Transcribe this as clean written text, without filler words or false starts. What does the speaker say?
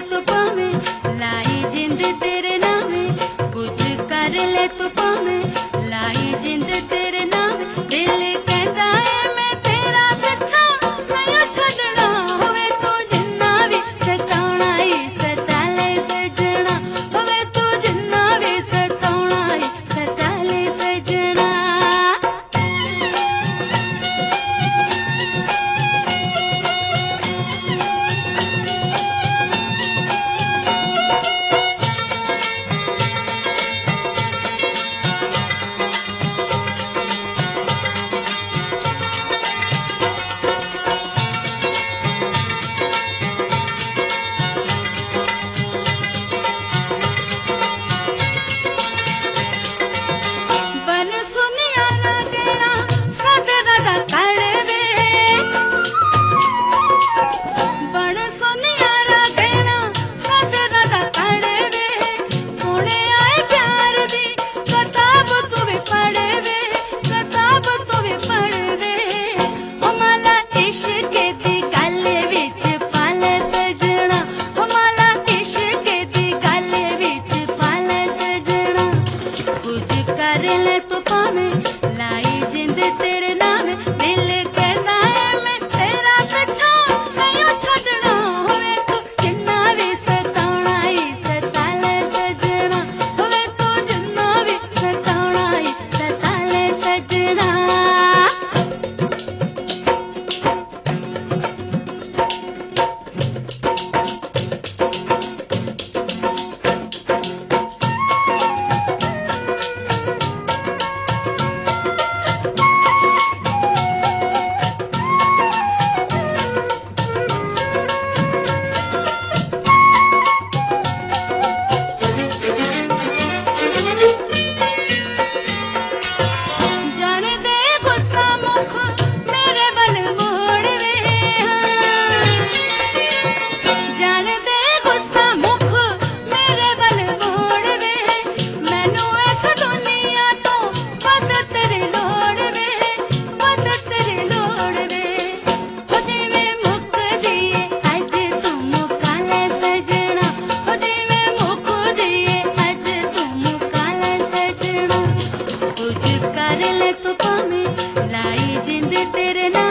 तू पावे लाई जिंद तेरे नावे, कुछ कर ले तू पावे लाई जिंद तेरे नावे। दिल कहता है मैं तेरा पिछा नहीं छड़ना, होवे तू जिन्ना भी सताउणा ही सता ले सजना, होवे तू जिन्ना भी सताउणा ही सता ले सजना। कर ले तू पावे लाई जिंद तेरे नावे, दिल कहता है मैं तेरा पिछा नहीं छड़ना, होवे तू जिन्ना भी सताउणा ही सता ले सजना, होवे तू जिन्ना भी सताउणा ही सता ले सजना। कर ले तू पावे लाई जिंद तेरे नावे।